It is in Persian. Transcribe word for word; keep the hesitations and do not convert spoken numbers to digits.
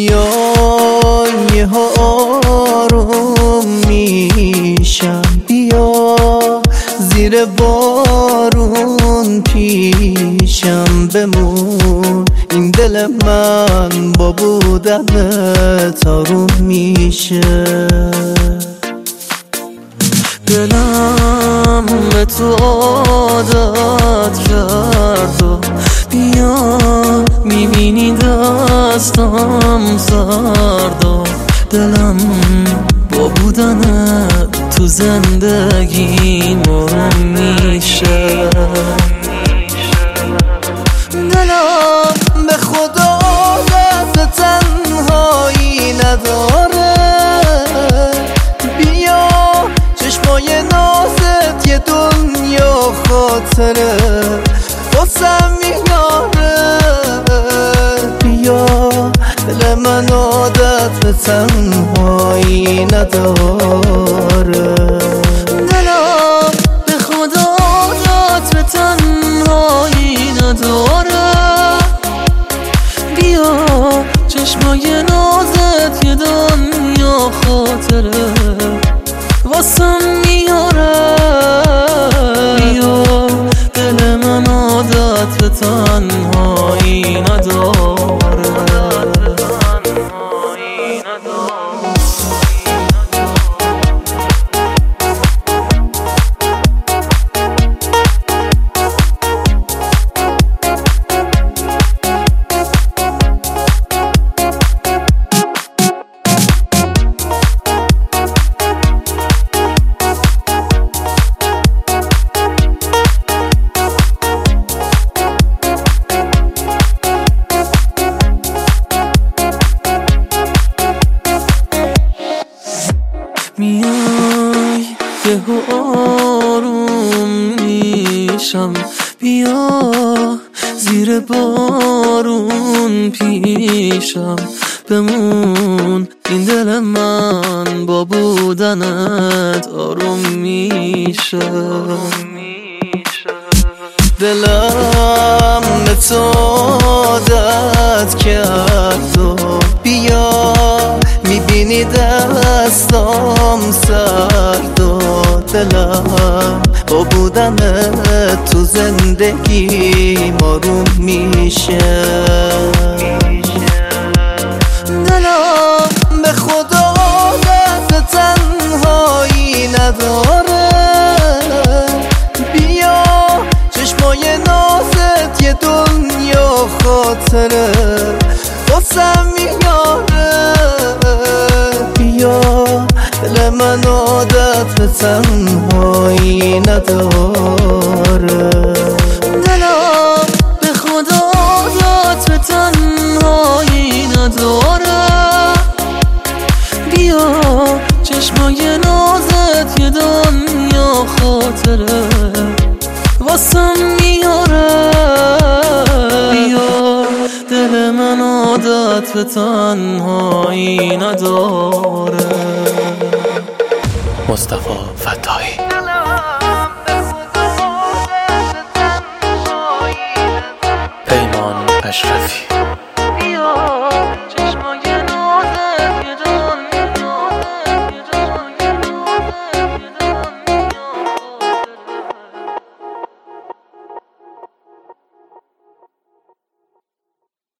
یه آروم میشم، بیا زیر بارون پیشم بمون. این دل من با بودنت آروم میشه. دلم به تو عادت کرد و بیا میبینی دستم سرد و دلم با بودنت تو زندگی مرم میشه. دلم به خدا عادت تنهایی نداره، بیا چشمای نازت یه دنیا خاطره واسم میاره. بیا دل من عادت به تنهایی نداره. دلم به خدا عادت به تنهایی نداره، بیا چشمای نازت یه دنیا خاطره واسم میاره. بیا دل من عادت به تنهایی نداره. میای یه آروم میشم، بیا زیر بارون پیشم بمون. این دل من با بودنت آروم میشه. دلم به تو عادت کرد و بیا میبینی دستام سرد و دلم با بودنت تو زندگی آروم میشه. دلم به خدا عادت تنهایی نداره، بیا چشمای نازت یه دنیا خاطره واسم میاره. بیا دل من عادت به تنهایی نداره. دلم به خدا عادت به تنهایی نداره، بیا چشمای نازت یه دنیا خاطره واسم میاره. بیا دل من عادت به تنهایی نداره. مصطفی فتاح.